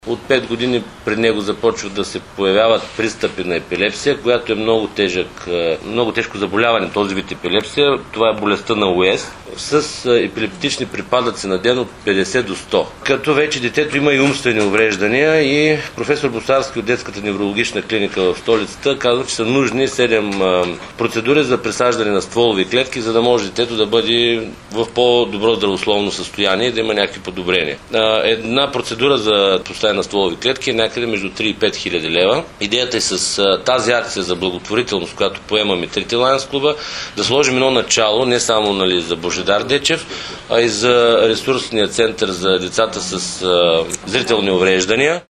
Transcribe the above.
От 5 години при него започват да се появяват пристъпи на епилепсия, която е много тежко заболяване, този вид епилепсия. Това е болестта на Уест с епилептични припадъци на ден от 50 до 100. Като вече детето има и умствени увреждания и професор Босарски от детската неврологична клиника в столицата казва, че са нужни 7 процедури за присаждане на стволови клетки, за да може детето да бъде в по-добро здравословно състояние и да има някакви подобрения. Една процедура за поставяне на стволови клетки е някъде между 3 и 5 хиляди лева. Идеята е с тази акция за благотворителност, която поемаме Трите Лайънс клуба, да сложим едно начало, не само за Божидар Дечев, а и за ресурсния център за децата с зрителни увреждания.